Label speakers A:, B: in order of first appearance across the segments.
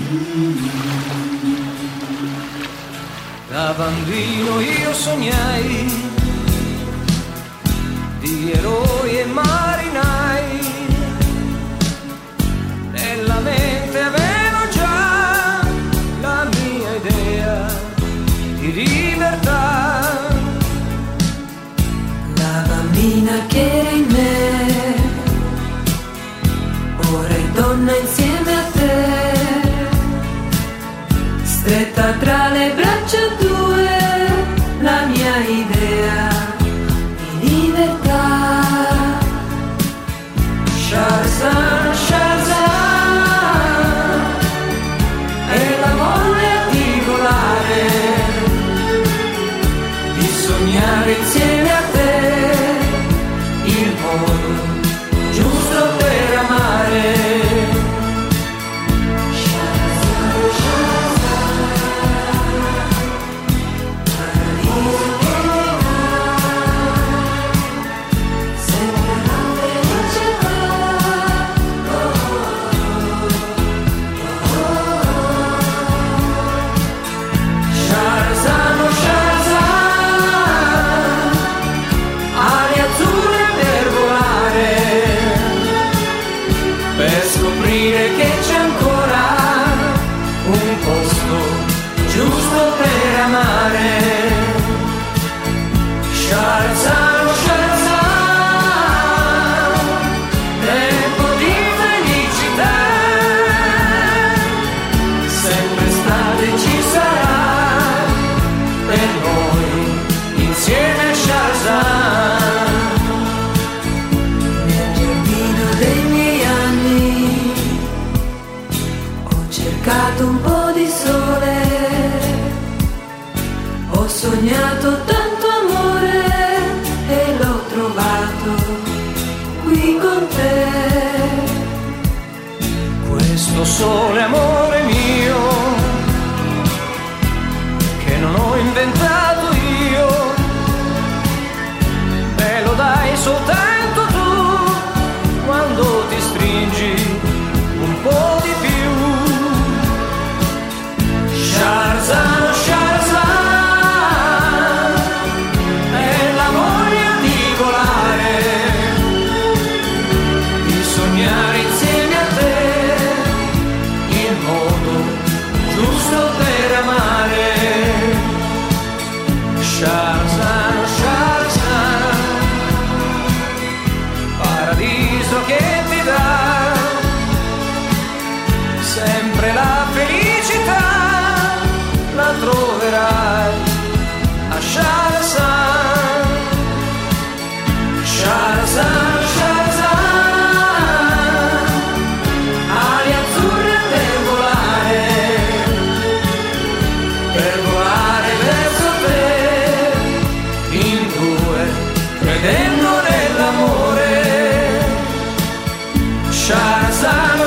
A: Da bambino io sognai di eroi e marinai, nella mente avevo già la mia idea di libertà.
B: La bambina che era in me, ora è donna insieme a te, stretta tra le braccia tue, la mia idea di libertà. Shahrazad, Shahrazad, è la voglia di volare, di sognare insieme a te il modo giusto per amare.
A: Che c'è ancora un posto giusto per amare. Shahrazad, Shahrazad, tempo di felicità, sempre estate ci sarà per noi insieme a Shahrazad.
B: Nel giardino dei miei anni ho cercato un po' di sole, ho sognato tanto amore e l'ho trovato qui con te.
A: Questo sole amore mio che non ho inventato io, me lo dai soltanto tu quando ti stringi un po' di più. Shahrazad, Shahrazad, è la voglia di volare, di sognare insieme a te il modo giusto per amare. Shahrazad, Shahrazad, paradiso che ti dà sempre la felicità, la troverai a Shahrazad. Shahrazad, Shahrazad, ali azzurre per volare verso te, in due, credendo nell'amore. Shahrazad,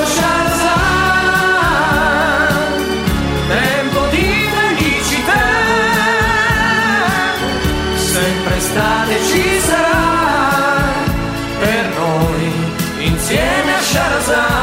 A: Shahrazad, tempo di felicità, sempre estate ci sarà per noi insieme a Shahrazad.